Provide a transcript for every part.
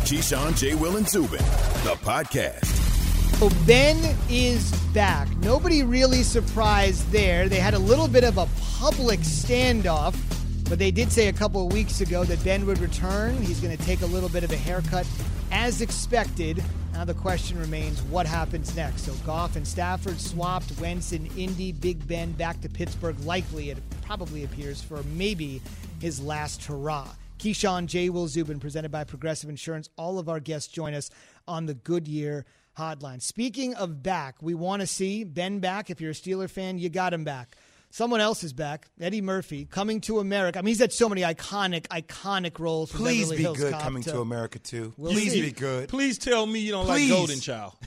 Keyshawn, J. Will, and Zubin, the podcast. So Ben is back. Nobody really surprised there. They had a little bit of a public standoff, but they did say a couple of weeks ago that Ben would return. He's going to take a little bit of a haircut as expected. Now the question remains, what happens next? So Goff and Stafford swapped, Wentz and Indy, Big Ben back to Pittsburgh. Likely, it probably appears, for maybe his last hurrah. Keyshawn, J. Will, Zubin, presented by Progressive Insurance. All of our guests join us on the Goodyear Hotline. Speaking of back, we want to see Ben back. If you're a Steeler fan, you got him back. Someone else is back, Eddie Murphy, Coming to America. I mean, he's had so many iconic roles. From Please Beverly be Hills good, Cop Coming to America, too. Please be good. Please tell me you don't Please. like Golden Child.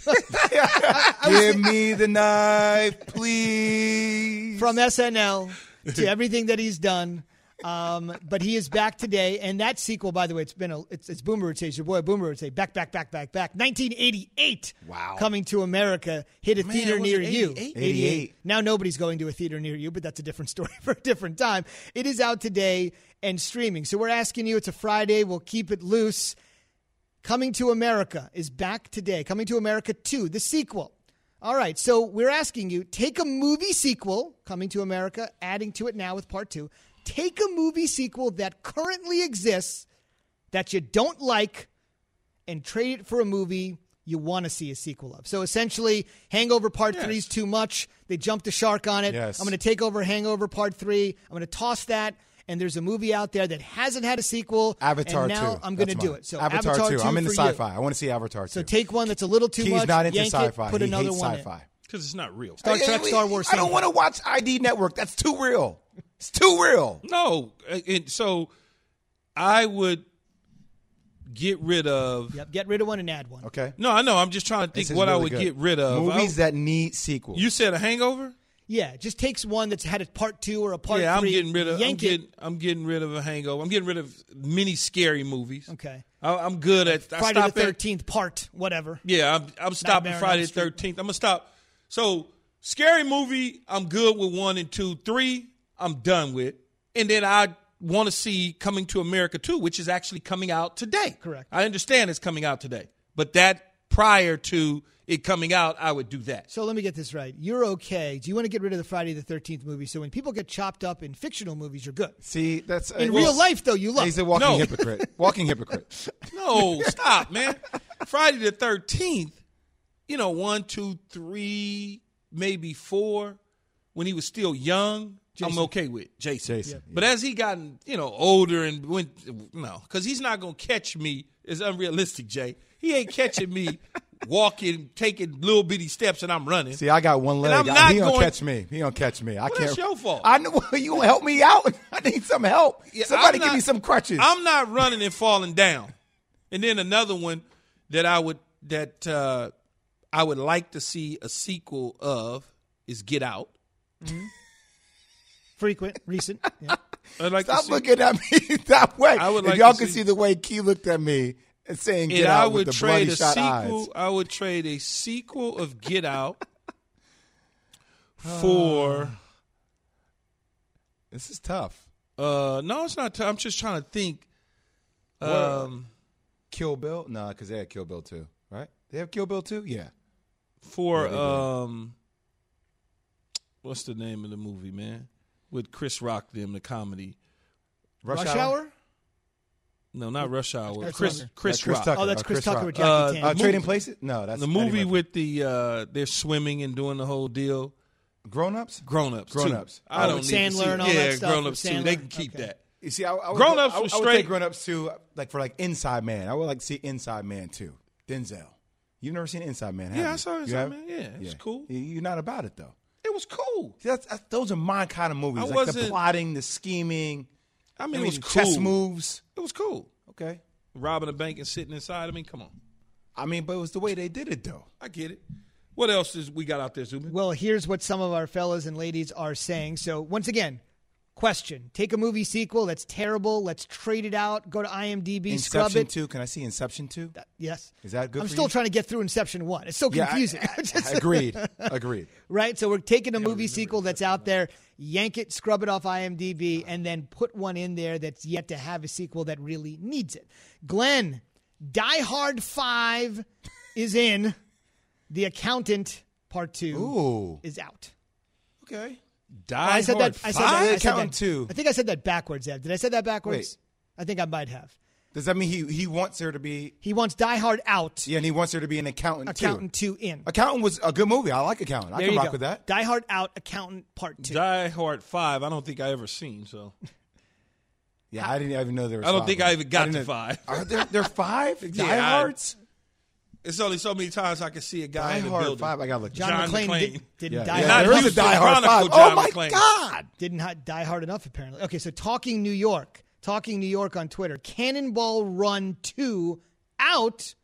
Give me the knife, please. From SNL to everything that he's done. But he is back today, and that sequel, by the way, it's Boomer would say, it's your boy Boomer would say, back. 1988. Wow. Coming to America, hit a theater was near it you. 88? 88. Now nobody's going to a theater near you, but that's a different story for a different time. It is out today and streaming. So we're asking you, it's a Friday, we'll keep it loose. Coming to America is back today. Coming to America 2, the sequel. All right, so we're asking you, take a movie sequel, Coming to America, adding to it now with part 2. Take a movie sequel that currently exists that you don't like and trade it for a movie you want to see a sequel of. So essentially, Hangover Part 3 is too much. They jumped the shark on it. Yes. I'm going to take over Hangover Part 3. I'm going to toss that. And there's a movie out there that hasn't had a sequel. Avatar and now 2. I'm going to That's do mine. it. So Avatar 2. I'm into for you. sci-fi. I want to see Avatar 2. So take one that's a little too He's much. not into yank sci-fi. It, put he another hates one sci-fi. Because it's not real. Star Trek, Star Wars. I don't want to watch ID Network. That's too real. It's too real. No. And so I would get rid of. Yep, get rid of one and add one. Okay. No, I know. I'm just trying to think This is what I really would good. get rid of. Movies that need sequels. You said a Hangover? Yeah, it just takes one that's had a part 2 or a part 3. Yeah, I'm getting rid of. I'm getting rid of a Hangover. I'm getting rid of many scary movies. Okay. I'm good at Friday the 13th part, whatever. Yeah, I'm stopping Nightmare on Friday Elm the 13th. I'm gonna stop. So scary movie, I'm good with 1 and 2. 3, I'm done with. And then I want to see Coming to America 2, which is actually coming out today. Correct. I understand it's coming out today, but that prior to it coming out, I would do that. So let me get this right. You're okay. Do you want to get rid of the Friday the 13th movie? So when people get chopped up in fictional movies, you're good. See, that's In real life, though, you love He's it. a walking No. hypocrite. Walking hypocrite. No, stop, man. Friday the 13th, 1, 2, 3, maybe 4, when he was still young, Jason. I'm okay with Jason. Jason, yeah. But as he gotten, older and went, no, because he's not going to catch me. It's unrealistic, Jay. He ain't catching me walking, taking little bitty steps, and I'm running. See, I got one leg. I'm not He don't going- catch me. He don't catch me. I can't. That's your fault. I know. You gonna help me out? I need some help. Yeah, Somebody I'm give not- me some crutches. I'm not running and falling down. And then another one that I would like to see a sequel of is Get Out. Frequent, recent. Yeah. I'd like Stop to see, looking at me that way. I would if like y'all to can see- see the way Key looked at me and saying "Get and Out" I with would the bloody trade a shot sequel. eyes. I would trade a sequel of Get Out for. This is tough. No, it's not. I'm just trying to think. Kill Bill? No, because they had Kill Bill 2, right? They have Kill Bill 2? Yeah. For Yeah, they did. what's the name of the movie, man? With Chris Rock, the comedy. Rush Hour? No, not Rush Hour. That's Chris Tucker. Chris Chris Rock. Tucker. Oh, that's Chris Tucker Rock. with Jackie Chan. Trading Places? No, that's The Eddie movie Murphy. with the they're swimming and doing the whole deal. Grown Ups? Grown Ups. Grown Ups. I Oh, don't with need to see Sandler it. and all yeah, that stuff Grown with Ups too. Sandler. They can keep Okay. that. You see, I would Grown Ups I was would straight. take Grown Ups too, like for like Inside Man. I would like to see Inside Man too. Denzel. You've never seen Inside Man, have you? Yeah, I saw You Inside have? Man. Yeah, it's cool. You're not about it though. It was cool. See, those are my kind of movies. I Like the wasn't- plotting, the scheming. I mean, it was cool. chess moves. It was cool. Okay. Robbing a bank and sitting inside. I mean, come on. I mean, but it was the way they did it though. I get it. What else is we got out there, Zubin? Well, here's what some of our fellas and ladies are saying. So once again, question. Take a movie sequel that's terrible. Let's trade it out. Go to IMDb, scrub Inception it. 2. Can I see Inception 2? Yes. Is that good I'm for still you? trying to get through Inception 1. It's so confusing. Agreed. Agreed. Right? So we're taking a movie sequel that's out there, yank it, scrub it off IMDb, and then put one in there that's yet to have a sequel that really needs it. Glenn, Die Hard 5 is in. The Accountant Part 2 is out. Okay. I said that. I said Accountant 2. I think I said that backwards, Ed. Did I say that backwards? Wait. I think I might have. Does that mean he wants her to be? He wants Die Hard out. Yeah, and he wants her to be an accountant, Accountant 2 in. Accountant was a good movie. I like Accountant. I can rock with that. Die Hard out. Accountant Part 2. Die Hard 5. I don't think I ever seen. So. Yeah, I didn't even know there was. I don't 5 think I even got to 5. Are there 5 Yeah, Die Hards? It's only so many times I can see a guy in the building. 5. I got to look. John McClane didn't die Yeah, hard. there is a Die Hard 5. Oh my McClane. God! Didn't die hard enough, apparently. Okay, so Talking New York on Twitter. Cannonball Run 2 out.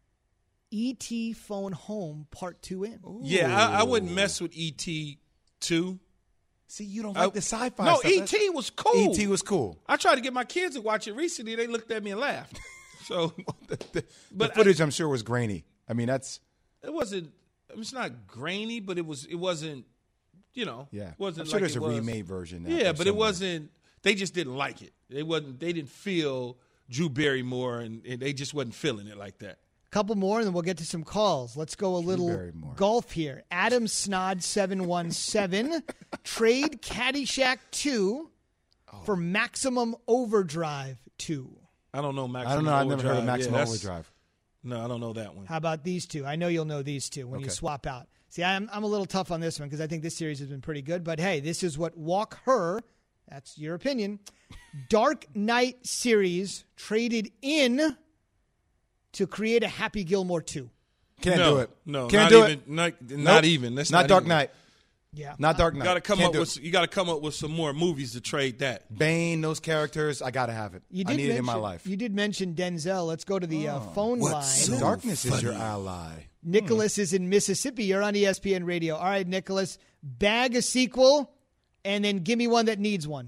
E.T. Phone Home Part 2 in. Ooh. Yeah, I wouldn't mess with E.T. 2. See, you don't like the sci-fi No, stuff. E.T. was cool. E.T. was cool. I tried to get my kids to watch it recently. They looked at me and laughed. So, the but footage, I'm sure, was grainy. I mean, that's. It wasn't. It's not grainy, but it wasn't. You know. Yeah. Wasn't I'm sure like there's it a was. remade version. Now Yeah, but it somewhere. wasn't. They just didn't like it. They didn't feel Drew Barrymore, and they just wasn't feeling it like that. Couple more, and then we'll get to some calls. Let's go a little Barrymore. golf here. Adam Snod 717 trade Caddyshack 2 for Maximum Overdrive 2. I don't know Maximum. I don't know. I've never heard of Overdrive. Maximum Yeah, Overdrive. No, I don't know that one. How about these two? I know you'll know these two when you Okay. swap out. See, I'm a little tough on this one because I think this series has been pretty good. But hey, this is what Walk Her, that's your opinion, Dark Knight series traded in to create a Happy Gilmore 2. Can't no, do it. No, Can't not do even, it. Not Nope. even. That's not Dark even. Knight. Yeah. Not Dark Knight. You got to come Can't up do with. it. You got to come up with some more movies to trade that. Bane, those characters. I gotta have it. I need it in my life. You did mention Denzel. Let's go to the phone line. Darkness is your ally. Nicholas is in Mississippi. You're on ESPN Radio. All right, Nicholas, bag a sequel, and then give me one that needs one.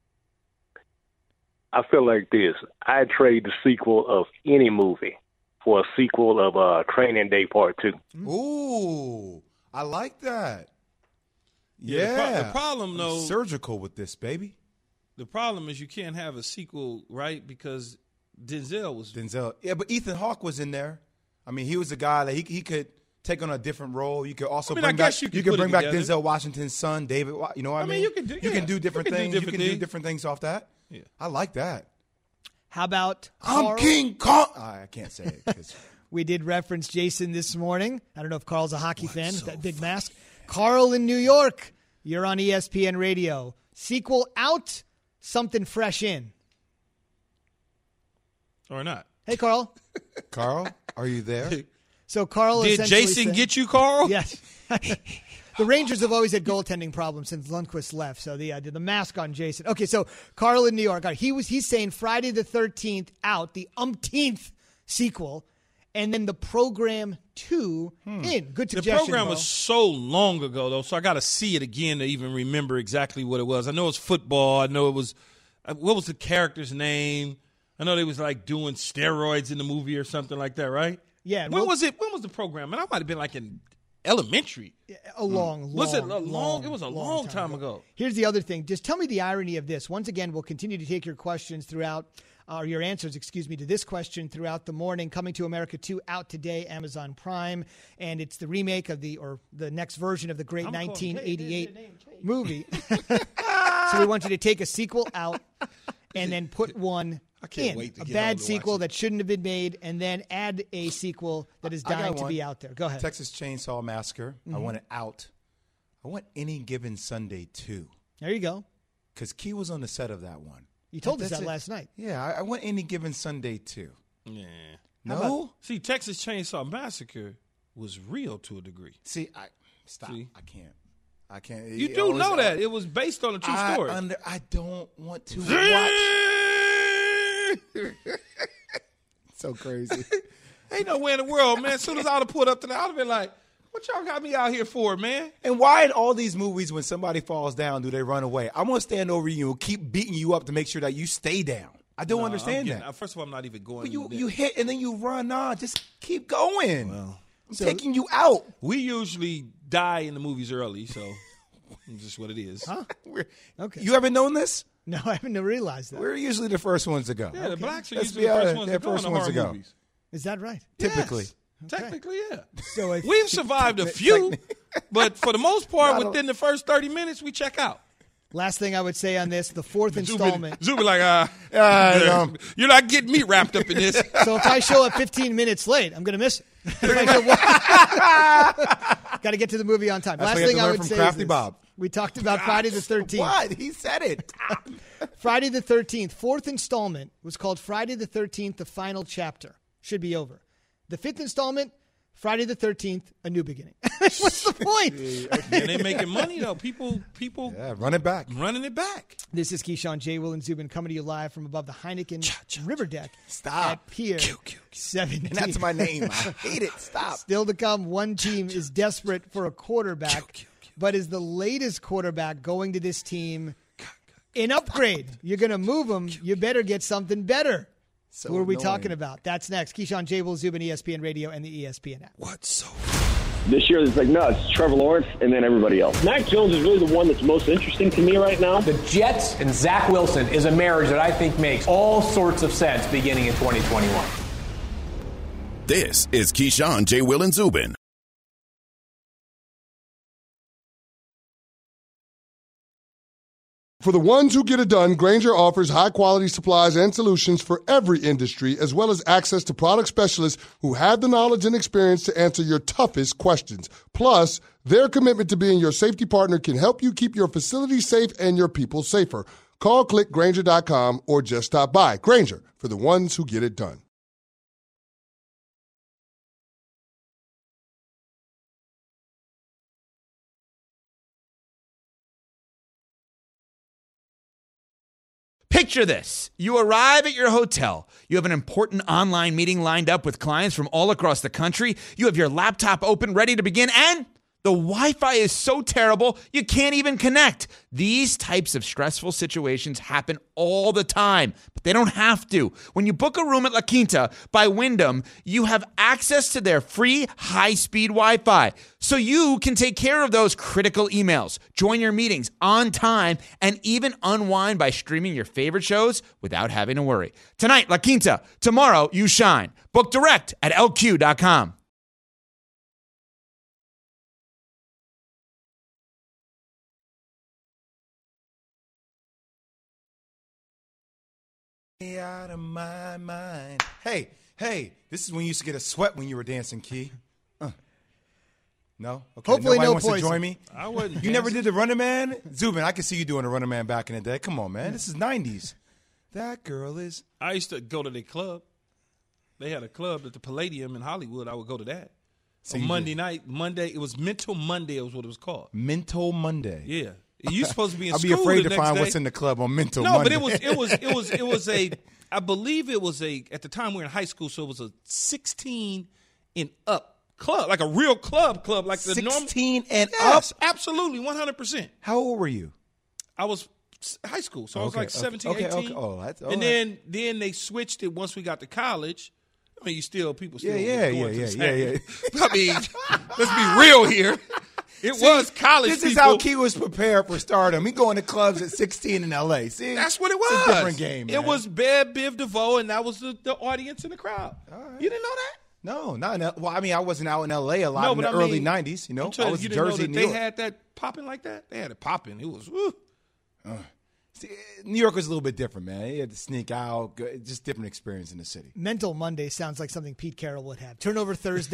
I feel like this. I trade the sequel of any movie for a sequel of Training Day Part 2. Ooh, I like that. Yeah, Yeah. the problem, though- I'm surgical with this, baby. The problem is you can't have a sequel, right? Because Denzel was. Denzel. Yeah, but Ethan Hawke was in there. I mean, he was a guy that he could take on a different role. You could also I mean, bring I back guess you could you could put it bring back together. Denzel Washington's son, David. You know what I mean? you can do different things. different You can do things. different things off that. Yeah. I like that. How about I'm Carl? King Kong. I can't say it. 'Cause We did reference Jason this morning. I don't know if Carl's a hockey fan with that big mask. Carl in New York. You're on ESPN Radio. Sequel out, something fresh in. Or not. Hey, Carl. Carl, are you there? So Carl Did essentially Jason said- get you, Carl? Yes. The Rangers have always had goaltending problems since Lundqvist left, so the mask on Jason. Okay, so Carl in New York. All right, he's saying Friday the 13th out, the umpteenth sequel, and then the Program 2 in. Good The suggestion, program Bo. was so long ago, though, so I got to see it again to even remember exactly what it was. I know it was football. I know it was what was the character's name? I know they was like doing steroids in the movie or something like that, right? Yeah. When was it? When was the program? And I might have been like in elementary. A long, Was it a long, long? It was a long time ago. Here's the other thing. Just tell me the irony of this. Once again, we'll continue to take your questions throughout, or your answers, to this question throughout the morning. Coming to America 2 out today, Amazon Prime, and it's the remake of the next version of the great 1988 movie. So we want you to take a sequel out and then put one can't in. wait to A get bad home to sequel watch it. that shouldn't have been made, and then add a sequel that is I got dying to one. be out there. Go ahead. Texas Chainsaw Massacre. I want it out. I want Any Given Sunday 2. There you go. Because Key was on the set of that one. You told us That's that it. last night. Yeah, I want Any Given Sunday 2. Yeah. No? See, Texas Chainsaw Massacre was real to a degree. See, stop. See? I can't. I can't. You do know that it was based on a true story. I don't want to watch. So crazy. Ain't nowhere in the world, man. As soon as I would have pulled up to that, I would have been like, what y'all got me out here for, man? And why in all these movies, when somebody falls down, do they run away? I'm going to stand over you and keep beating you up to make sure that you stay down. I don't understand that. First of all, I'm not even going. But you hit and then you run. Nah, just keep going. Well, I'm taking you out. we usually die in the movies early, so it's just what it is. Huh? Okay. You ever known this? No, I haven't realized that. We're usually the first ones to go. Yeah, the blacks are Let's usually be the first honest, ones they're to go in first the ones horror to go. movies. Is that right? Typically. Yes. Technically, yeah. So We've survived a few, but for the most part, within the first 30 minutes, we check out. Last thing I would say on this, the fourth installment. Zuby like, you're not getting me wrapped up in this. So if I show up 15 minutes late, I'm going to miss it. Got to get to the movie on time. That's Last thing I would from say Crafty is this. Bob. We talked about Friday the 13th. What? He said it. Friday the 13th, fourth installment was called Friday the 13th, the final chapter. Should be over. The fifth installment, Friday the 13th, a new beginning. What's the point? And they making money, though. People Run it back. running it back. This is Keyshawn, J. Will, and Zubin coming to you live from above the Heineken River Deck at Pier 17. And that's my name. I hate it. Stop. Still to come, one team is desperate for a quarterback, but is the latest quarterback going to this team an upgrade? You're going to move him. You better get something better. So Who are we annoying. talking about? That's next. Keyshawn, J. Will, Zubin, ESPN Radio, and the ESPN app. What's so? This year, it's like, no, it's Trevor Lawrence and then everybody else. Mac Jones is really the one that's most interesting to me right now. The Jets and Zach Wilson is a marriage that I think makes all sorts of sense beginning in 2021. This is Keyshawn, J. Will, and Zubin. For the ones who get it done, Grainger offers high-quality supplies and solutions for every industry, as well as access to product specialists who have the knowledge and experience to answer your toughest questions. Plus, their commitment to being your safety partner can help you keep your facility safe and your people safer. Call, click Grainger.com, or just stop by. Grainger, for the ones who get it done. Picture this. You arrive at your hotel. You have an important online meeting lined up with clients from all across the country. You have your laptop open, ready to begin, and the Wi-Fi is so terrible, you can't even connect. These types of stressful situations happen all the time, but they don't have to. When you book a room at La Quinta by Wyndham, you have access to their free high-speed Wi-Fi, so you can take care of those critical emails, join your meetings on time, and even unwind by streaming your favorite shows without having to worry. Tonight, La Quinta. Tomorrow, you shine. Book direct at LQ.com. Out of my mind. Hey, this is when you used to get a sweat when you were dancing, Key. No? Okay. Hopefully Nobody no wants poison. to join me? I wouldn't. You never did the Running Man? Zubin, I can see you doing the Running Man back in the day. Come on, man. This is 90s. That girl is... I used to go to their club. They had a club at the Palladium in Hollywood. I would go to that. So On you Monday night, it was Mental Monday was what it was called. Mental Monday. Yeah. You supposed to be in I'll school be afraid the to next find day. what's in the club on Mental No, Monday. but it was a I believe it was at the time we were in high school, so it was a 16 and up club, like a real club, like the normal 16 and Yes, up? absolutely, 100%. How old were you? I was high school, so I was like 17, 18. Okay. Oh, that's all and right. then they switched it once we got to college. I mean, people still Yeah. going to the same. I mean, let's be real here. It was college This people. is how Key was prepared for stardom. He going to clubs at 16 in L.A. See? That's what it was. It's a different game, man. It was Bev, Biv DeVoe, and that was the audience in the crowd. You didn't know that? No, not in L.A. Well, I mean, I wasn't out in L.A. a lot No, in but the I early mean, 90s. You know, I'm telling I was you in didn't know Jersey, that New they York. had that popping like that? They had it popping. It was, woo. See, New York was a little bit different, man. You had to sneak out. Just different experience in the city. Mental Monday sounds like something Pete Carroll would have. Turnover Thursday.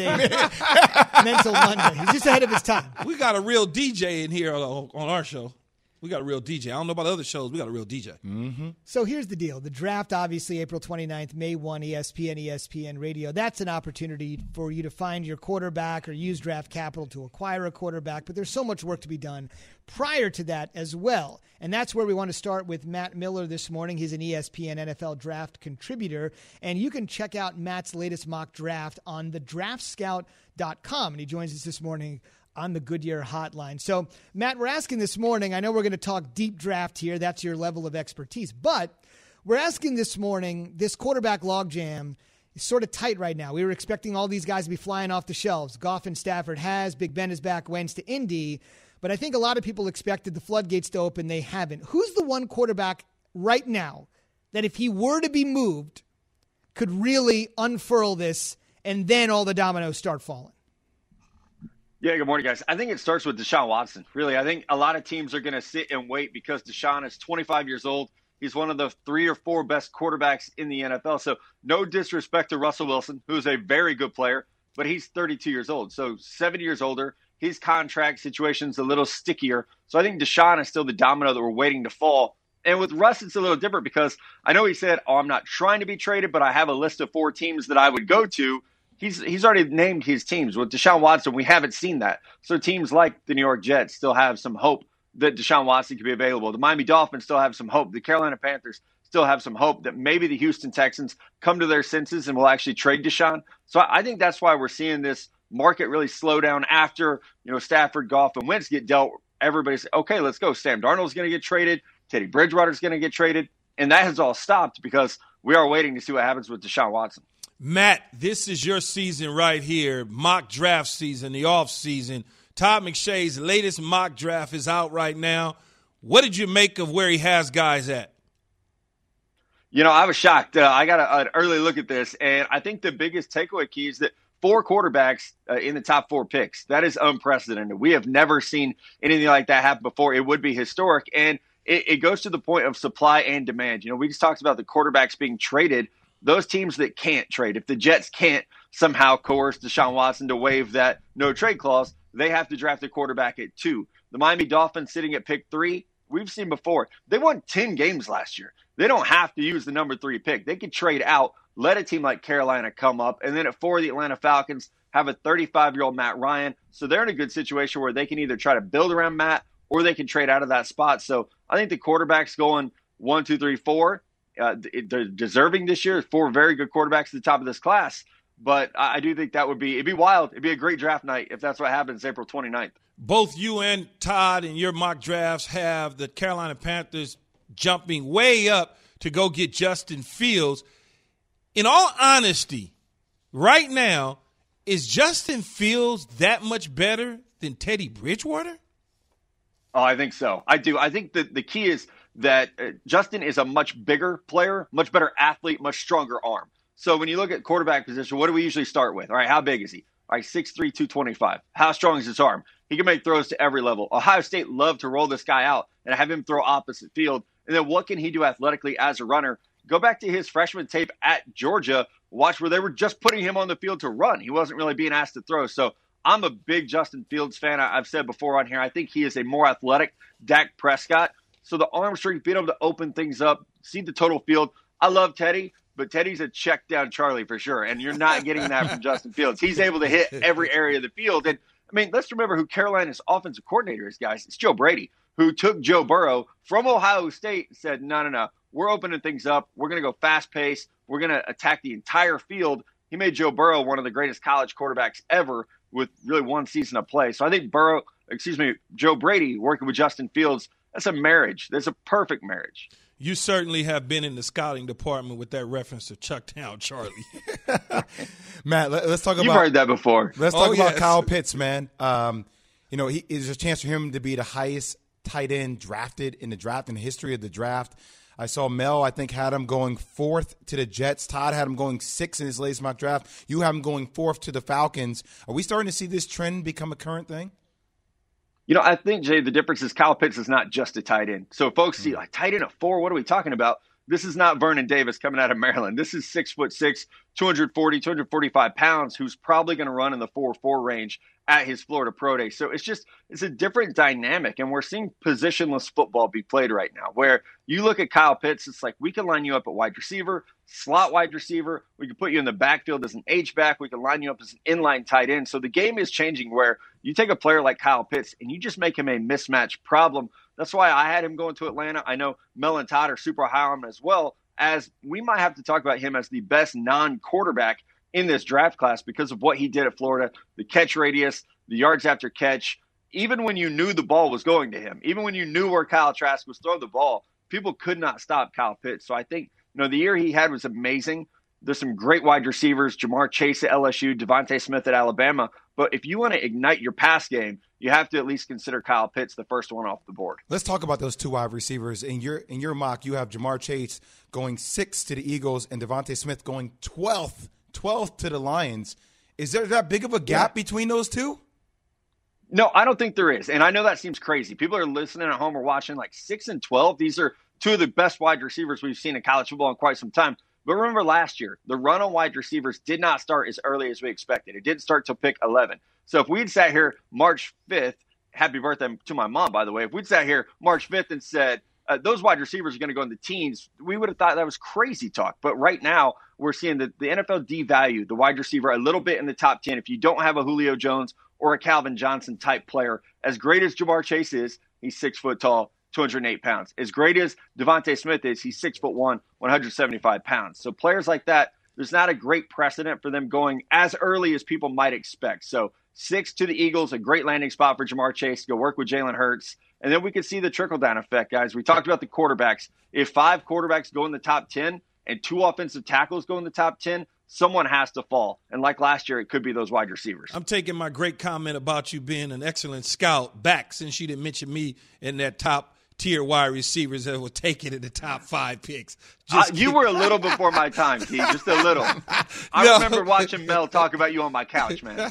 Mental Monday. He's just ahead of his time. We got a real DJ in here on our show. We got a real DJ. I don't know about other shows. We got a real DJ. Mm-hmm. So here's the deal. The draft, obviously, April 29th, May 1, ESPN Radio. That's an opportunity for you to find your quarterback or use draft capital to acquire a quarterback. But there's so much work to be done prior to that as well. And that's where we want to start with Matt Miller this morning. He's an ESPN NFL draft contributor. And you can check out Matt's latest mock draft on thedraftscout.com. And he joins us this morning on the Goodyear hotline. So, Matt, we're asking this morning, I know we're going to talk deep draft here. That's your level of expertise. But we're asking this morning, this quarterback logjam is sort of tight right now. We were expecting all these guys to be flying off the shelves. Goff and Stafford has. Big Ben is back, Wentz to Indy. But I think a lot of people expected the floodgates to open. They haven't. Who's the one quarterback right now that if he were to be moved could really unfurl this, and then all the dominoes start falling? Yeah, good morning, guys. I think it starts with Deshaun Watson. Really, I think a lot of teams are going to sit and wait because Deshaun is 25 years old. He's one of the 3 or 4 best quarterbacks in the NFL. So no disrespect to Russell Wilson, who's a very good player, but he's 32 years old. So 7 years older. His contract situation's a little stickier. So I think Deshaun is still the domino that we're waiting to fall. And with Russ, it's a little different because I know he said, I'm not trying to be traded, but I have a list of 4 teams that I would go to. He's already named his teams. With Deshaun Watson, we haven't seen that. So teams like the New York Jets still have some hope that Deshaun Watson could be available. The Miami Dolphins still have some hope. The Carolina Panthers still have some hope that maybe the Houston Texans come to their senses and will actually trade Deshaun. So I think that's why we're seeing this market really slow down after, Stafford, Goff, and Wentz get dealt. Everybody's, okay, let's go. Sam Darnold's going to get traded. Teddy Bridgewater's going to get traded. And that has all stopped because we are waiting to see what happens with Deshaun Watson. Matt, this is your season right here, mock draft season, the off season. Todd McShay's latest mock draft is out right now. What did you make of where he has guys at? I was shocked. I got an early look at this, and I think the biggest takeaway key is that 4 quarterbacks in the top 4 picks. That is unprecedented. We have never seen anything like that happen before. It would be historic, and it goes to the point of supply and demand. We just talked about the quarterbacks being traded. Those teams that can't trade, if the Jets can't somehow coerce Deshaun Watson to waive that no trade clause, they have to draft a quarterback at 2. The Miami Dolphins sitting at pick 3, we've seen before. They won 10 games last year. They don't have to use the number 3 pick. They could trade out, let a team like Carolina come up, and then at 4, the Atlanta Falcons have a 35-year-old Matt Ryan. So they're in a good situation where they can either try to build around Matt or they can trade out of that spot. So I think the quarterbacks going 1, 2, 3, 4, they're deserving this year. 4 very good quarterbacks at the top of this class. But I do think it'd be wild. It'd be a great draft night if that's what happens April 29th. Both you and Todd in your mock drafts have the Carolina Panthers jumping way up to go get Justin Fields. In all honesty, right now, is Justin Fields that much better than Teddy Bridgewater? Oh, I think so. I do. I think that the key is that Justin is a much bigger player, much better athlete, much stronger arm. So when you look at quarterback position, what do we usually start with? All right, how big is he? All right, 6'3", 225. How strong is his arm? He can make throws to every level. Ohio State loved to roll this guy out and have him throw opposite field. And then what can he do athletically as a runner? Go back to his freshman tape at Georgia. Watch where they were just putting him on the field to run. He wasn't really being asked to throw. So I'm a big Justin Fields fan. I've said before on here, I think he is a more athletic Dak Prescott. So the arm strength, being able to open things up, see the total field. I love Teddy, but Teddy's a check down Charlie for sure. And you're not getting that from Justin Fields. He's able to hit every area of the field. And let's remember who Carolina's offensive coordinator is, guys. It's Joe Brady, who took Joe Burrow from Ohio State and said, no, we're opening things up. We're going to go fast pace. We're going to attack the entire field. He made Joe Burrow one of the greatest college quarterbacks ever with really one season of play. So I think Joe Brady working with Justin Fields, that's a marriage. That's a perfect marriage. You certainly have been in the scouting department with that reference to Chuck Down Charlie. Matt, let's talk about – You've heard that before. Let's talk about Kyle Pitts, man. There's a chance for him to be the highest tight end drafted in the draft, in the history of the draft. I saw Mel, I think, had him going 4th to the Jets. Todd had him going 6th in his latest mock draft. You have him going 4th to the Falcons. Are we starting to see this trend become a current thing? I think, Jay, the difference is Kyle Pitts is not just a tight end. So folks see, like, tight end at 4, what are we talking about? This is not Vernon Davis coming out of Maryland. This is 6'6", 240, 245 pounds, who's probably going to run in the 4.4 range at his Florida Pro Day. So it's a different dynamic, and we're seeing positionless football be played right now, where you look at Kyle Pitts, it's like we can line you up at wide receiver, slot wide receiver. We can put you in the backfield as an H-back. We can line you up as an inline tight end. So the game is changing where you take a player like Kyle Pitts and you just make him a mismatch problem. That's why I had him going to Atlanta. I know Mel and Todd are super high on him as well, as we might have to talk about him as the best non-quarterback in this draft class because of what he did at Florida, the catch radius, the yards after catch. Even when you knew the ball was going to him, even when you knew where Kyle Trask was throwing the ball, people could not stop Kyle Pitts. So I think, the year he had was amazing. There's some great wide receivers, Jamar Chase at LSU, Devontae Smith at Alabama. But if you want to ignite your pass game, you have to at least consider Kyle Pitts the first one off the board. Let's talk about those two wide receivers. In your mock, you have Jamar Chase going 6th to the Eagles and Devontae Smith going 12th to the Lions. Is there that big of a gap between those two? No, I don't think there is. And I know that seems crazy. People are listening at home or watching like 6 and 12. These are two of the best wide receivers we've seen in college football in quite some time. But remember last year, the run on wide receivers did not start as early as we expected. It didn't start till pick 11. So if we'd sat here March 5th, happy birthday to my mom, by the way, if we'd sat here March 5th and said, those wide receivers are going to go in the teens, we would have thought that was crazy talk. But right now, we're seeing that the NFL devalue the wide receiver a little bit in the top 10. If you don't have a Julio Jones or a Calvin Johnson type player, as great as Jamar Chase is, he's 6 foot tall, 208 pounds. As great as Devontae Smith is, he's 6'1", 175 pounds. So players like that, there's not a great precedent for them going as early as people might expect. So 6 to the Eagles, a great landing spot for Jamar Chase to go work with Jalen Hurts. And then we can see the trickle-down effect, guys. We talked about the quarterbacks. If 5 quarterbacks go in the top 10 and 2 offensive tackles go in the top 10, someone has to fall. And like last year, it could be those wide receivers. I'm taking my great comment about you being an excellent scout back, since you didn't mention me in that top tier wide receivers that will take it in the top 5 picks. You were a little before my time, Keith, just a little. I remember watching Mel talk about you on my couch, man.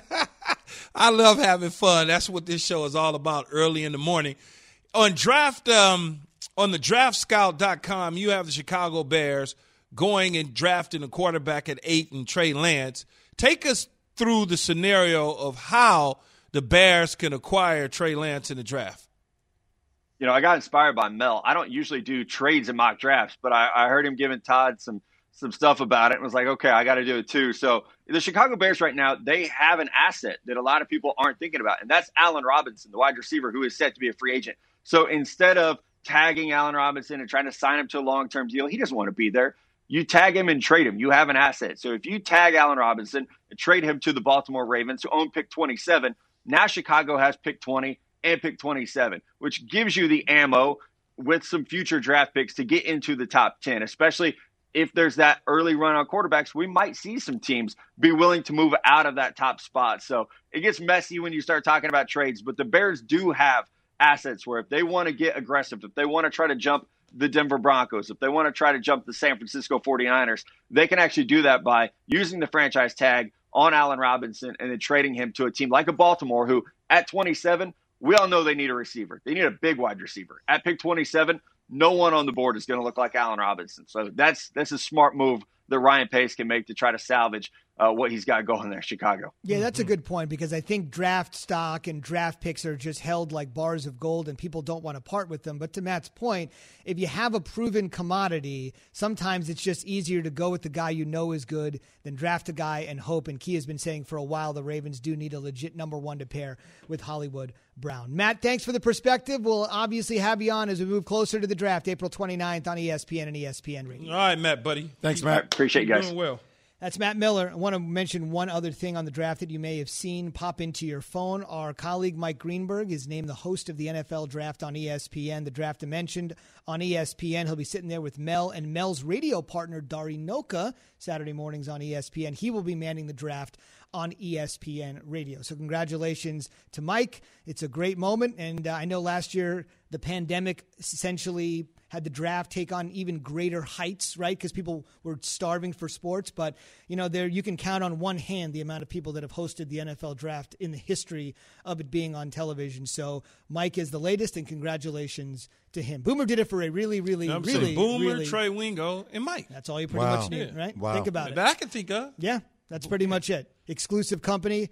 I love having fun. That's what this show is all about early in the morning. On draft, on the draftscout.com, you have the Chicago Bears going and drafting a quarterback at 8 and Trey Lance. Take us through the scenario of how the Bears can acquire Trey Lance in the draft. You know, I got inspired by Mel. I don't usually do trades in mock drafts, but I heard him giving Todd some stuff about it and was like, okay, I got to do it too. So the Chicago Bears right now, they have an asset that a lot of people aren't thinking about, and that's Allen Robinson, the wide receiver who is set to be a free agent. So instead of tagging Allen Robinson and trying to sign him to a long-term deal, he doesn't want to be there. You tag him and trade him. You have an asset. So if you tag Allen Robinson and trade him to the Baltimore Ravens, who own pick 27, now Chicago has pick 20 and pick 27, which gives you the ammo with some future draft picks to get into the top 10, especially if there's that early run on quarterbacks. We might see some teams be willing to move out of that top spot. So it gets messy when you start talking about trades, but the Bears do have assets where if they want to get aggressive, if they want to try to jump the Denver Broncos, if they want to try to jump the San Francisco 49ers, they can actually do that by using the franchise tag on Allen Robinson and then trading him to a team like a Baltimore who at 27, we all know they need a receiver. They need a big wide receiver. At pick 27, no one on the board is going to look like Allen Robinson. So that's a smart move that Ryan Pace can make to try to salvage what he's got going there in Chicago. Yeah, that's a good point, because I think draft stock and draft picks are just held like bars of gold and people don't want to part with them. But to Matt's point, if you have a proven commodity, sometimes it's just easier to go with the guy you know is good than draft a guy and hope. And Key has been saying for a while the Ravens do need a legit number 1 to pair with Hollywood Brown. Matt, thanks for the perspective. We'll obviously have you on as we move closer to the draft, April 29th on ESPN and ESPN Radio. All right, Matt, buddy. Thanks, Matt. Appreciate you guys. Doing well. That's Matt Miller. I want to mention one other thing on the draft that you may have seen pop into your phone. Our colleague Mike Greenberg is named the host of the NFL Draft on ESPN. The draft I mentioned on ESPN. He'll be sitting there with Mel and Mel's radio partner, Dari Noka, Saturday mornings on ESPN. He will be manning the draft on ESPN Radio. So congratulations to Mike. It's a great moment. And I know last year the pandemic essentially had the draft take on even greater heights, right? Because people were starving for sports. But, you know, there you can count on one hand the amount of people that have hosted the NFL draft in the history of it being on television. So Mike is the latest, and congratulations to him. Boomer did it for a really, Boomer, Trey Wingo, and Mike. That's all you pretty much need, right? Wow. Think about it. That I can think of. Yeah, that's pretty much it. Exclusive company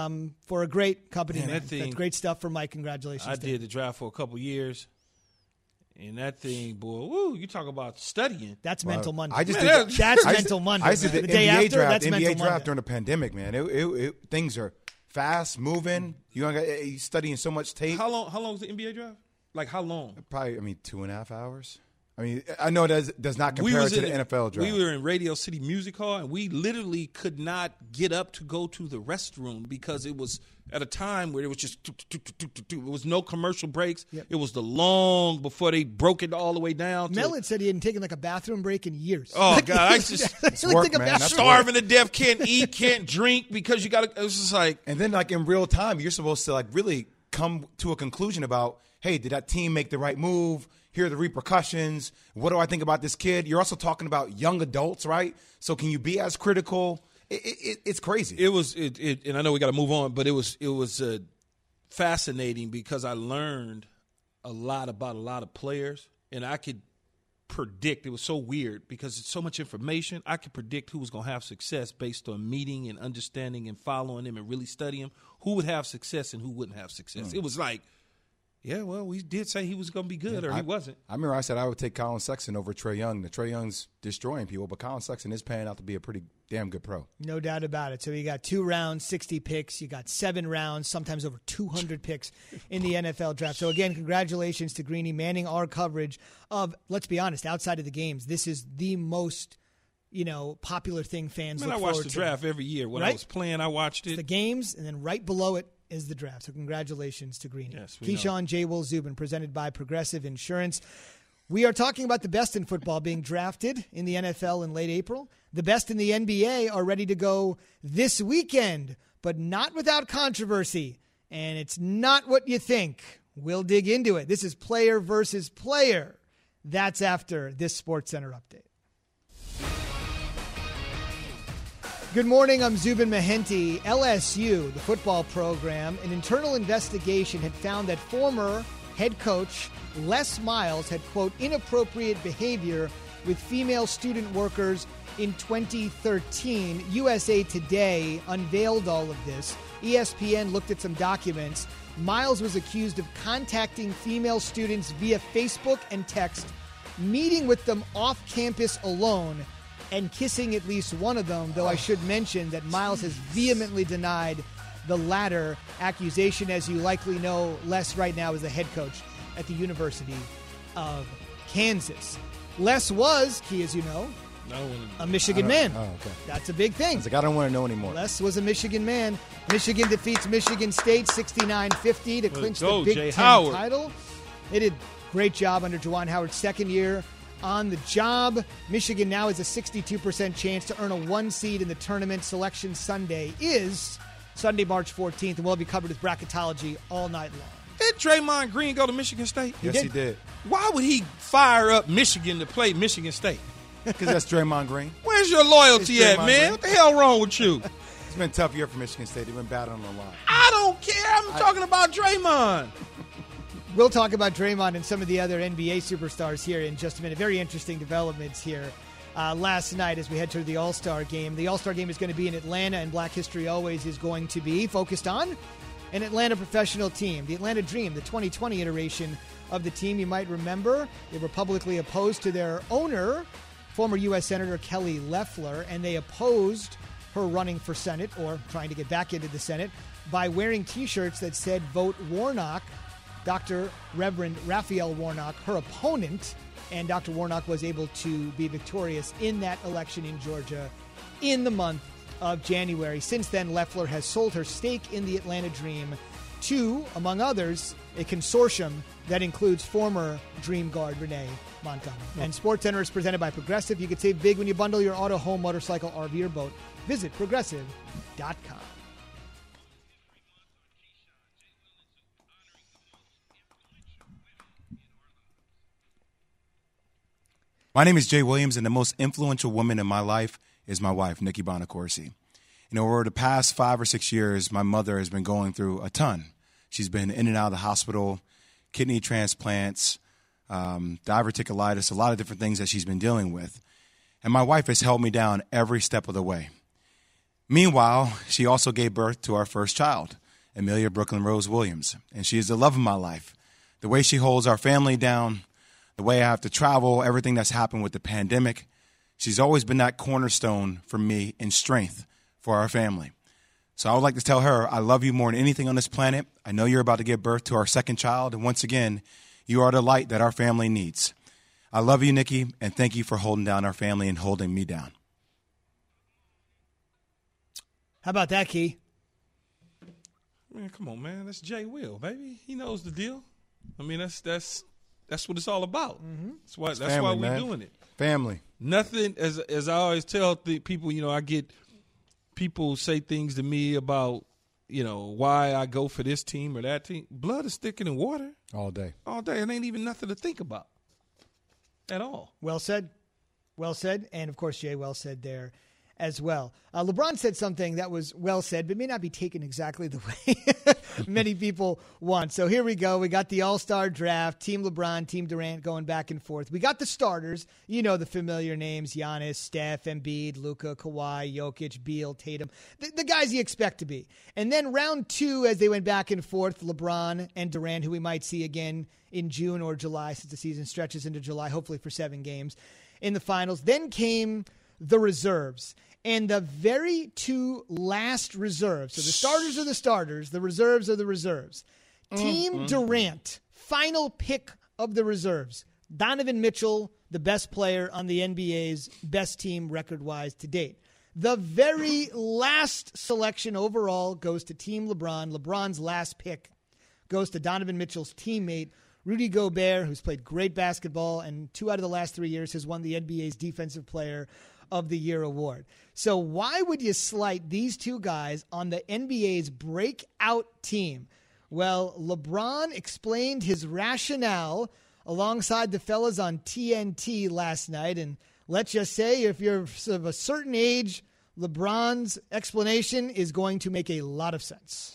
for a great company. Man, that's great stuff for Mike. Congratulations. I did the draft for a couple years. And that thing, boy, woo, you talk about studying. That's mental Monday. That's mental Monday. I did the day NBA after, draft, that's mental NBA draft Monday. during the pandemic, man. Things are fast moving. You're studying so much tape. How long is the NBA draft? Like how long? Probably, 2.5 hours. I mean, I know it does not compare to the NFL draft. We were in Radio City Music Hall, and we literally could not get up to go to the restroom because it was at a time where it was just there was no commercial breaks. Yep. It was the long before they broke it all the way down. Mel had said he hadn't taken like a bathroom break in years. Oh God, I just work, man. starving to death, can't eat, can't drink because you got to. It was just like, and then like in real time, you're supposed to like really come to a conclusion about, hey, did that team make the right move? Here are the repercussions. What do I think about this kid? You're also talking about young adults, right? So can you be as critical? It's crazy. It was, and I know we got to move on, but it was fascinating because I learned a lot about a lot of players, and I could predict. It was so weird because it's so much information. I could predict who was going to have success based on meeting and understanding and following them and really studying them. Who would have success and who wouldn't have success. It was like, yeah, well, we did say he was going to be good, or he wasn't. I remember I said I would take Colin Sexton over Trae Young. Trae Young's destroying people, but Colin Sexton is panning out to be a pretty damn good pro. No doubt about it. So you got 2 rounds, 60 picks. You got 7 rounds, sometimes over 200 picks in the NFL draft. So, again, congratulations to Greeny manning our coverage of, let's be honest, outside of the games. This is the most, popular thing fans look forward to. I watched the draft every year. When I was playing, I watched it. It's the games, and then right below it is the draft. So congratulations to Greeny. Yes, Keyshawn J. Will Zubin, presented by Progressive Insurance. We are talking about the best in football being drafted in the NFL in late April. The best in the NBA are ready to go this weekend, but not without controversy. And it's not what you think. We'll dig into it. This is Player versus Player. That's after this SportsCenter update. Good morning, I'm Zubin Mehenti. LSU, the football program, an internal investigation had found that former head coach Les Miles had, quote, inappropriate behavior with female student workers in 2013. USA Today unveiled all of this. ESPN looked at some documents. Miles was accused of contacting female students via Facebook and text, meeting with them off campus alone, and kissing at least one of them, though I should mention that Miles has vehemently denied the latter accusation. As you likely know, Les right now is the head coach at the University of Kansas. Les was, Key, as you know, a Michigan man. Oh, okay. That's a big thing. I was like, I don't want to know anymore. Les was a Michigan man. Michigan defeats Michigan State 69-50 to clinch the Big Ten title. They did a great job under Juwan Howard's second year on the job. Michigan now has a 62% chance to earn a 1 seed in the tournament. Selection Sunday is Sunday, March 14th, and we'll be covered with bracketology all night long. Did Draymond Green go to Michigan State? Yes, he did. Why would he fire up Michigan to play Michigan State? Because that's Draymond Green. Where's your loyalty at, man? Green. What the hell wrong with you? It's been a tough year for Michigan State. They've been battling a lot. I don't care. I'm talking about Draymond. We'll talk about Draymond and some of the other NBA superstars here in just a minute. Very interesting developments here last night as we head to the All-Star Game. The All-Star Game is going to be in Atlanta, and Black History Always is going to be focused on an Atlanta professional team, the Atlanta Dream, the 2020 iteration of the team. You might remember they were publicly opposed to their owner, former U.S. Senator Kelly Loeffler, and they opposed her running for Senate or trying to get back into the Senate by wearing T-shirts that said "Vote Warnock." Dr. Reverend Raphael Warnock, her opponent, and Dr. Warnock was able to be victorious in that election in Georgia in the month of January. Since then, Loeffler has sold her stake in the Atlanta Dream to, among others, a consortium that includes former Dream guard Renee Montgomery. And SportsCenter is presented by Progressive. You can save big when you bundle your auto, home, motorcycle, RV, or boat. Visit Progressive.com. My name is Jay Williams, and the most influential woman in my life is my wife, Nikki Bonacorsi. Over the past 5 or 6 years, my mother has been going through a ton. She's been in and out of the hospital, kidney transplants, diverticulitis, a lot of different things that she's been dealing with. And my wife has held me down every step of the way. Meanwhile, she also gave birth to our first child, Amelia Brooklyn Rose Williams, and she is the love of my life. The way she holds our family down, the way I have to travel, everything that's happened with the pandemic, she's always been that cornerstone for me and strength for our family. So I would like to tell her, I love you more than anything on this planet. I know you're about to give birth to our second child, and once again, you are the light that our family needs. I love you, Nikki, and thank you for holding down our family and holding me down. How about that, Key? Man, come on, man. That's Jay Will, baby. He knows the deal. I mean, that's what it's all about. Mm-hmm. That's why we're doing it. Family. Nothing, as I always tell the people, I get people say things to me about, why I go for this team or that team. Blood is thicker than water. All day. All day. It ain't even nothing to think about at all. Well said. Well said. And, of course, Jay, well said there as well. LeBron said something that was well said, but may not be taken exactly the way many people want. So here we go. We got the All-Star draft, Team LeBron, Team Durant going back and forth. We got the starters. The familiar names, Giannis, Steph, Embiid, Luka, Kawhi, Jokic, Beal, Tatum, the guys you expect to be. And then round 2, as they went back and forth, LeBron and Durant, who we might see again in June or July, since the season stretches into July, hopefully for 7 games in the finals. Then came the reserves. And the very 2 last reserves, so the starters are the starters, the reserves are the reserves. Team Durant, final pick of the reserves. Donovan Mitchell, the best player on the NBA's best team record-wise to date. The very last selection overall goes to Team LeBron. LeBron's last pick goes to Donovan Mitchell's teammate, Rudy Gobert, who's played great basketball and 2 out of the last 3 years has won the NBA's Defensive Player of the Year award. So why would you slight these 2 guys on the NBA's breakout team? Well, LeBron explained his rationale alongside the fellas on TNT last night. And let's just say, if you're of a certain age, LeBron's explanation is going to make a lot of sense.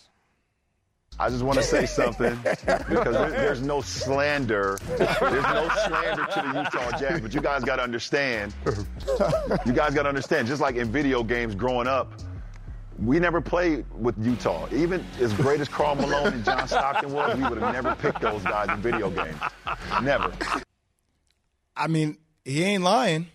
I just want to say something because there's no slander. There's no slander to the Utah Jazz, but you guys got to understand. You guys got to understand, just like in video games growing up, we never played with Utah. Even as great as Karl Malone and John Stockton was, we would have never picked those guys in video games. Never. I mean, he ain't lying.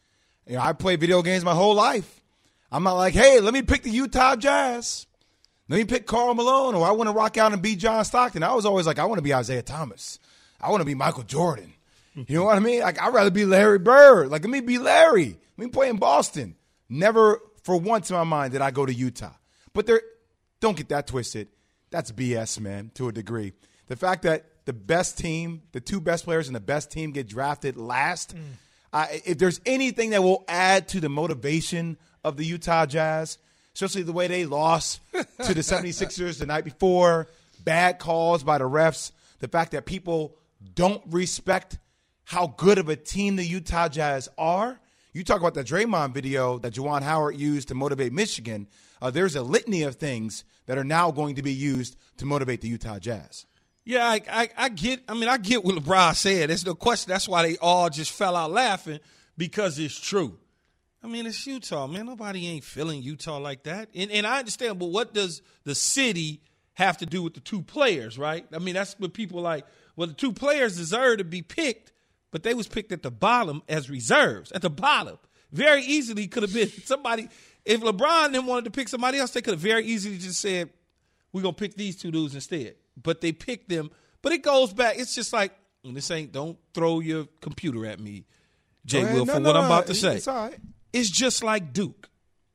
I played video games my whole life. I'm not like, hey, let me pick the Utah Jazz. Let me pick Karl Malone, or I want to rock out and be John Stockton. I was always like, I want to be Isaiah Thomas. I want to be Michael Jordan. You know what I mean? Like, I'd rather be Larry Bird. Like, let me be Larry. Let me play in Boston. Never for once in my mind did I go to Utah. But don't get that twisted. That's BS, man, to a degree. The fact that the best team, the 2 best players in the best team get drafted last, if there's anything that will add to the motivation of the Utah Jazz, especially the way they lost to the 76ers the night before, bad calls by the refs, the fact that people don't respect how good of a team the Utah Jazz are. You talk about the Draymond video that Juwan Howard used to motivate Michigan. There's a litany of things that are now going to be used to motivate the Utah Jazz. Yeah, I get what LeBron said. There's no question. That's why they all just fell out laughing, because it's true. I mean, it's Utah, man. Nobody ain't feeling Utah like that. And I understand, but what does the city have to do with the 2 players, right? I mean, that's what people like. Well, the 2 players deserve to be picked, but they was picked at the bottom as reserves, at the bottom. Very easily could have been somebody. If LeBron then wanted to pick somebody else, they could have very easily just said, we're going to pick these 2 dudes instead. But they picked them. But it goes back. It's just like, don't throw your computer at me, Jay Will, for what I'm about to say. It's all right. It's just like Duke.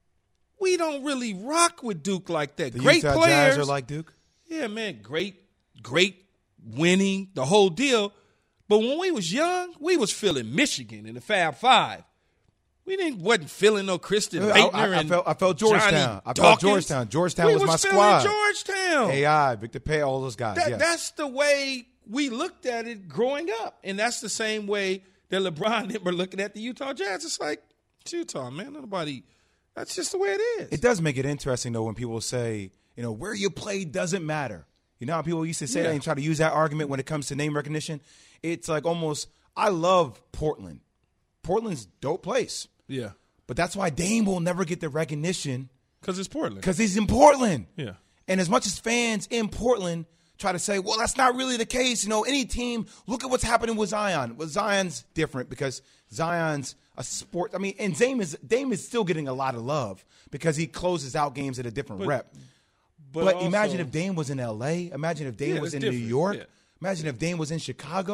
We don't really rock with Duke like that. The Great Utah players. Jazz are like Duke? Yeah, man. Great winning, the whole deal. But when we was young, we was feeling Michigan in the Fab Five. We wasn't feeling no Kristen Leitner. I felt Georgetown. I felt Georgetown. Georgetown was my squad. Georgetown. AI, Victor Pay, all those guys. Yes. That's the way we looked at it growing up. And that's the same way that LeBron and them were looking at the Utah Jazz. It's like, it's Utah, man. That's just the way it is. It does make it interesting, though, when people say, where you play doesn't matter. You know how people used to say that and try to use that argument when it comes to name recognition? It's like almost, I love Portland. Portland's a dope place. Yeah. But that's why Dame will never get the recognition. Because it's Portland. Because he's in Portland. Yeah. And as much as fans in Portland try to say, well, that's not really the case. Any team, look at what's happening with Zion. Well, Zion's different because Zion's a sport. I mean, and Dame is still getting a lot of love because he closes out games at a different rep. But also, imagine if Dame was in L.A. Imagine if Dame was in New York. Yeah. Imagine if Dame was in Chicago.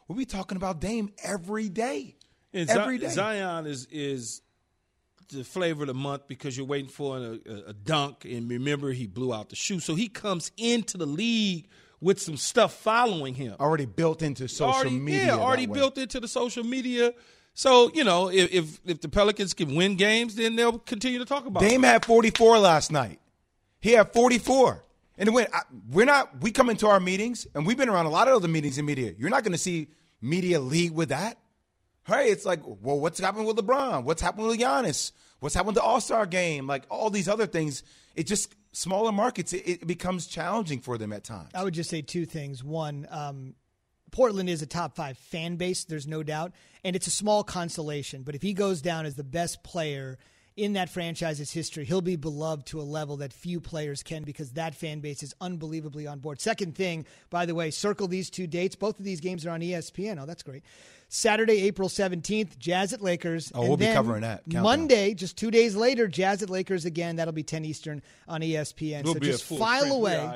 we'll be talking about Dame every day. And Every day. Zion is the flavor of the month because you're waiting for a dunk, and remember, he blew out the shoe. So he comes into the league with some stuff following him. Already built into social media. Yeah, already built into the social media. So, if the Pelicans can win games, then they'll continue to talk about it. Dame had 44 last night. He had 44. And we come into our meetings, and we've been around a lot of other meetings in media. You're not going to see media lead with that. Hey, it's like, well, what's happened with LeBron? What's happened with Giannis? What's happened with the All-Star game? Like all these other things. It just, smaller markets, it becomes challenging for them at times. I would just say two things. One, Portland is a top 5 fan base, there's no doubt, and it's a small consolation. But if he goes down as the best player in that franchise's history, he'll be beloved to a level that few players can because that fan base is unbelievably on board. Second thing, by the way, circle these 2 dates. Both of these games are on ESPN. Oh, that's great. Saturday, April 17th, Jazz at Lakers. Oh, we'll be covering that. Countdown. Monday, just 2 days later, Jazz at Lakers again. That'll be 10 Eastern on ESPN. We'll so be just file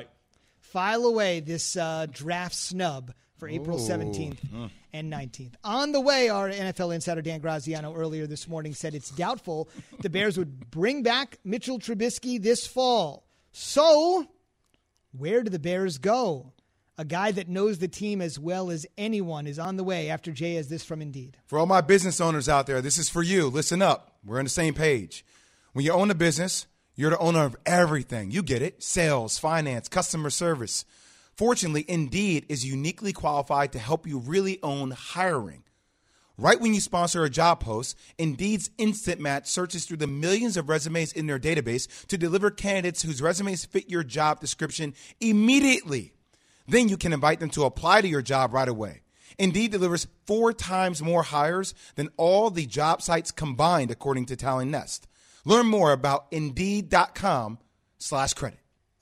away this draft snub for April 17th and 19th. On the way, our NFL insider Dan Graziano earlier this morning said it's doubtful the Bears would bring back Mitchell Trubisky this fall. So, where do the Bears go? A guy that knows the team as well as anyone is on the way after Jay has this from Indeed. For all my business owners out there, this is for you. Listen up. We're on the same page. When you own a business, you're the owner of everything. You get it. Sales, finance, customer service. Fortunately, Indeed is uniquely qualified to help you really own hiring. Right when you sponsor a job post, Indeed's Instant Match searches through the millions of resumes in their database to deliver candidates whose resumes fit your job description immediately. Then you can invite them to apply to your job right away. Indeed delivers 4 times more hires than all the job sites combined, according to Talent Nest. Learn more about Indeed.com/credit.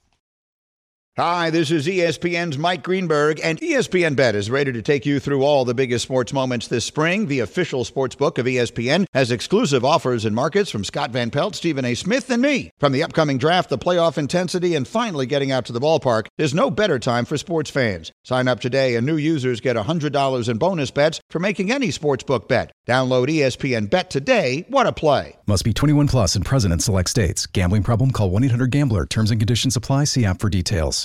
Hi, this is ESPN's Mike Greenberg, and ESPN Bet is ready to take you through all the biggest sports moments this spring. The official sports book of ESPN has exclusive offers and markets from Scott Van Pelt, Stephen A. Smith, and me. From the upcoming draft, the playoff intensity, and finally getting out to the ballpark, there's no better time for sports fans. Sign up today, and new users get $100 in bonus bets for making any sportsbook bet. Download ESPN Bet today. What a play. Must be 21 plus and present in select states. Gambling problem? Call 1-800-GAMBLER. Terms and conditions apply. See app for details.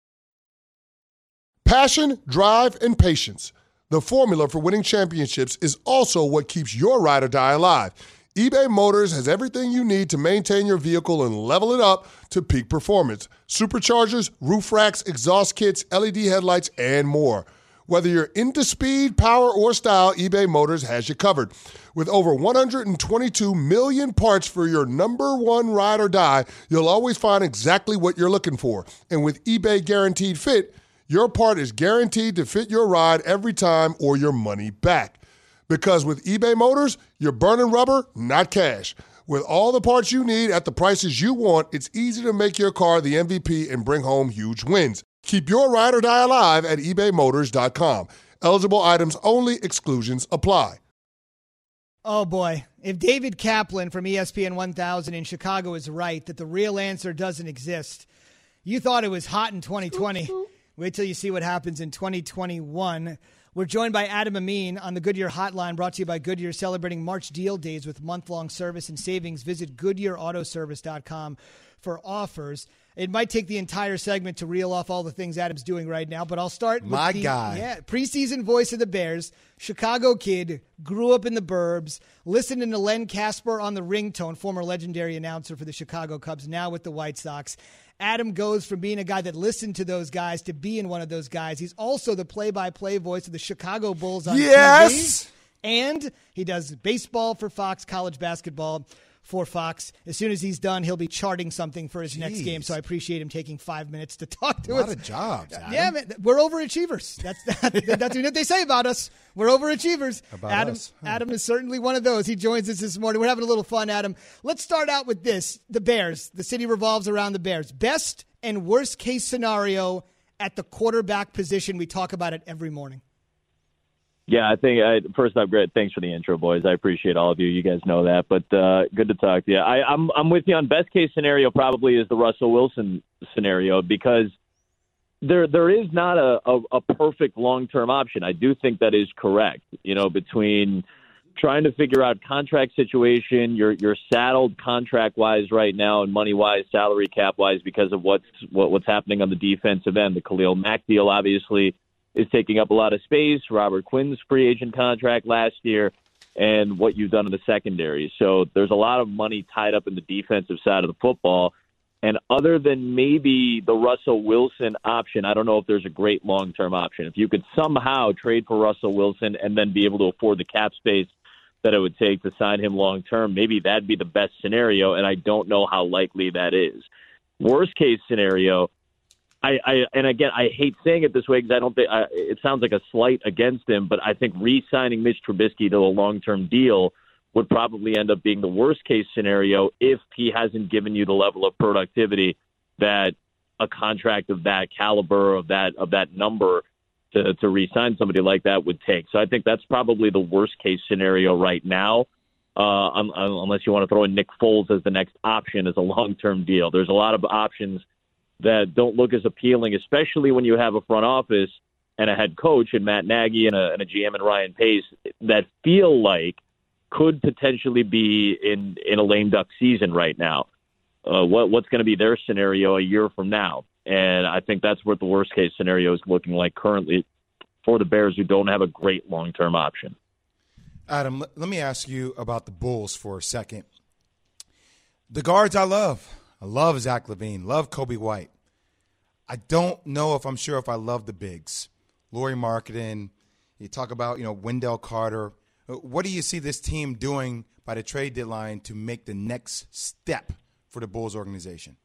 Passion, drive, and patience. The formula for winning championships is also what keeps your ride or die alive. eBay Motors has everything you need to maintain your vehicle and level it up to peak performance. Superchargers, roof racks, exhaust kits, LED headlights, and more. Whether you're into speed, power, or style, eBay Motors has you covered. With over 122 million parts for your number one ride or die, you'll always find exactly what you're looking for. And with eBay Guaranteed Fit, your part is guaranteed to fit your ride every time or your money back. Because with eBay Motors, you're burning rubber, not cash. With all the parts you need at the prices you want, it's easy to make your car the MVP and bring home huge wins. Keep your ride or die alive at ebaymotors.com. Eligible items only. Exclusions apply. Oh, boy. If David Kaplan from ESPN 1000 in Chicago is right that the real answer doesn't exist, you thought it was hot in 2020. Wait till you see what happens in 2021. We're joined by Adam Amin on the Goodyear Hotline, brought to you by Goodyear, celebrating March Deal Days with month-long service and savings. Visit GoodyearAutoservice.com for offers. It might take the entire segment to reel off all the things Adam's doing right now, but I'll start with preseason voice of the Bears, Chicago kid, grew up in the burbs, listening to Len Casper on the ringtone, former legendary announcer for the Chicago Cubs, now with the White Sox. Adam goes from being a guy that listened to those guys to being one of those guys. He's also the play-by-play voice of the Chicago Bulls on TV. And he does baseball for Fox, college basketball for Fox. As soon as he's done, he'll be charting something for his next game. So I appreciate him taking 5 minutes to talk to us. A lot of jobs, Adam. Yeah, man, we're overachievers. That's what they say about us. We're overachievers. Adam is certainly one of those. He joins us this morning. We're having a little fun, Adam. Let's start out with this. The Bears. The city revolves around the Bears. Best and worst case scenario at the quarterback position. We talk about it every morning. Yeah, I think first off, great. Thanks for the intro, boys. I appreciate all of you. You guys know that, but good to talk to you. I'm with you on best case scenario. Probably is the Russell Wilson scenario because there is not a perfect long-term option. I do think that is correct. Between trying to figure out contract situation, you're saddled contract-wise right now and money-wise, salary cap-wise because of what's happening on the defensive end. The Khalil Mack deal obviously is taking up a lot of space. Robert Quinn's free agent contract last year, and what you've done in the secondary. So there's a lot of money tied up in the defensive side of the football. And other than maybe the Russell Wilson option, I don't know if there's a great long-term option. If you could somehow trade for Russell Wilson and then be able to afford the cap space that it would take to sign him long-term, maybe that'd be the best scenario, and I don't know how likely that is. Worst-case scenario, and again, I hate saying it this way because I don't think it sounds like a slight against him, but I think re-signing Mitch Trubisky to a long-term deal would probably end up being the worst-case scenario if he hasn't given you the level of productivity that a contract of that caliber, of that number, to re-sign somebody like that would take. So I think that's probably the worst-case scenario right now, unless you want to throw in Nick Foles as the next option as a long-term deal. There's a lot of options that don't look as appealing, especially when you have a front office and a head coach in Matt Nagy and a GM in Ryan Pace that feel like could potentially be in a lame duck season right now. What's going to be their scenario a year from now? And I think that's what the worst-case scenario is looking like currently for the Bears, who don't have a great long-term option. Adam, let me ask you about the Bulls for a second. The guards I love. I love Zach LaVine, love Kobe White. I don't know if I'm sure if I love the bigs. Lauri Markkanen, you talk about, Wendell Carter. What do you see this team doing by the trade deadline to make the next step for the Bulls organization?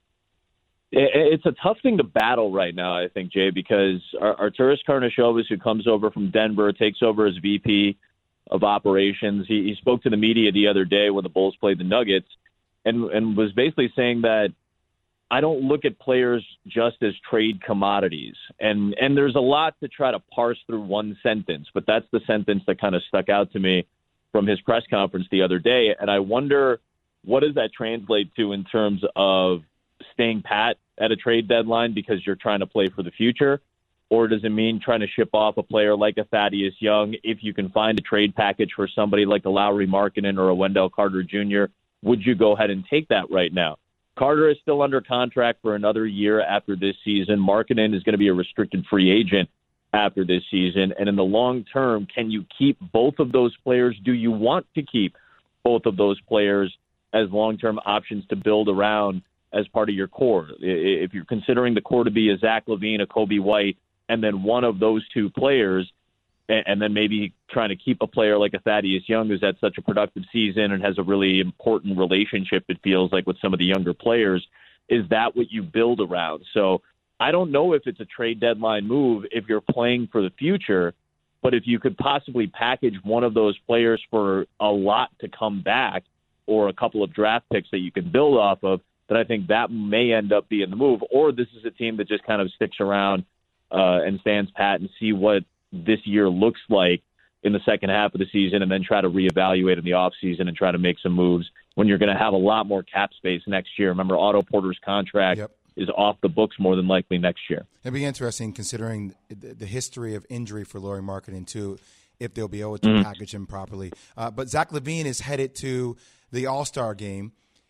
It's a tough thing to battle right now, I think, Jay, because Arturas Karnisovas, who comes over from Denver, takes over as VP of operations. He spoke to the media the other day when the Bulls played the Nuggets and was basically saying that I don't look at players just as trade commodities. And there's a lot to try to parse through one sentence, but that's the sentence that kind of stuck out to me from his press conference the other day. And I wonder, what does that translate to in terms of staying pat at a trade deadline because you're trying to play for the future? Or does it mean trying to ship off a player like a Thaddeus Young? If you can find a trade package for somebody like a Lauri Markkanen or a Wendell Carter Jr., would you go ahead and take that right now? Carter is still under contract for another year after this season. Markkanen is going to be a restricted free agent after this season. And in the long term, can you keep both of those players? Do you want to keep both of those players as long-term options to build around as part of your core? If you're considering the core to be a Zach LaVine, a Kobe White, and then one of those two players, and then maybe trying to keep a player like a Thaddeus Young who's had such a productive season and has a really important relationship, it feels like, with some of the younger players, is that what you build around? So I don't know if it's a trade deadline move if you're playing for the future, but if you could possibly package one of those players for a lot to come back or a couple of draft picks that you can build off of, then I think that may end up being the move. Or this is a team that just kind of sticks around and stands pat and see what this year looks like in the second half of the season and then try to reevaluate in the offseason and try to make some moves when you're going to have a lot more cap space next year. Remember, Otto Porter's contract is off the books more than likely next year. It'd be interesting considering the history of injury for Lauri Markkanen, too, if they'll be able to package him properly. But Zach LaVine is headed to the All-Star game.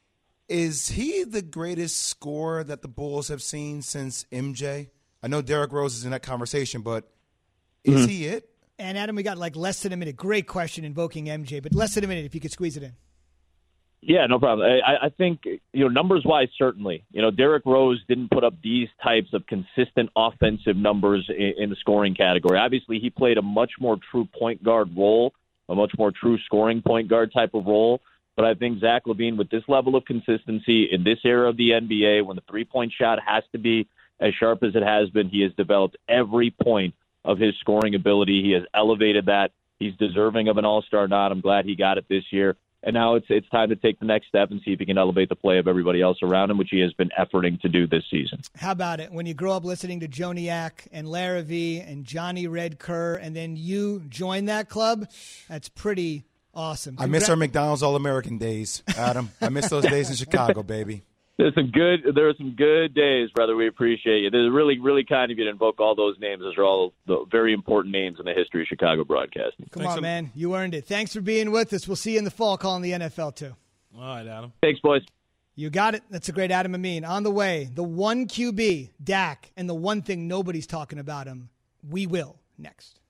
Is he the greatest scorer that the Bulls have seen since MJ? I know Derrick Rose is in that conversation, but is he it? And, Adam, we got like less than a minute. Great question invoking MJ, but less than a minute if you could squeeze it in. Yeah, no problem. I think, numbers-wise, certainly. Derrick Rose didn't put up these types of consistent offensive numbers in the scoring category. Obviously, he played a much more true point guard role, a much more true scoring point guard type of role. But I think Zach LaVine, with this level of consistency in this era of the NBA, when the three-point shot has to be as sharp as it has been, he has developed every point of his scoring ability. He has elevated that. He's deserving of an all-star nod. I'm glad he got it this year. And now it's time to take the next step and see if he can elevate the play of everybody else around him, which he has been efforting to do this season. How about it? When you grow up listening to Joniak and Larrivee and Johnny Red Kerr, and then you join that club, that's pretty awesome. I miss our McDonald's All-American days, Adam. I miss those days in Chicago, baby. There are some good days, brother. We appreciate you. This is really, really kind of you to invoke all those names. Those are all the very important names in the history of Chicago broadcasting. Come on, man. You earned it. Thanks for being with us. We'll see you in the fall calling the NFL, too. All right, Adam. Thanks, boys. You got it. That's a great Adam Amin. On the way, the one QB, Dak, and the one thing nobody's talking about him, we will, next.